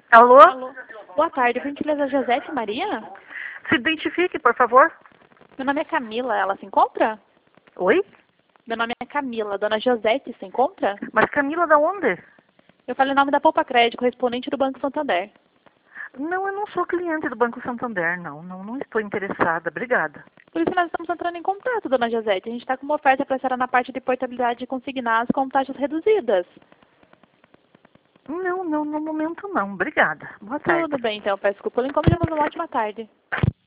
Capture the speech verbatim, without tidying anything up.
Alô? Alô. Boa tarde, por gentileza, Josete Maria? Se identifique, por favor. Meu nome é Camila, ela se encontra? Oi? Meu nome é Camila, dona Josete se encontra? Mas Camila, da onde? Eu falei o nome da Poupa Crédito, correspondente do Banco Santander. Não, eu não sou cliente do Banco Santander, não. Não, não estou interessada. Obrigada. Por isso nós estamos entrando em contato, dona Josete. A gente está com uma oferta para a senhora na parte de portabilidade de consignados com taxas reduzidas. Não, não, no momento não. Obrigada. Boa tarde. Tudo bem, então. Peço desculpa pelo incômodo e uma ótima tarde.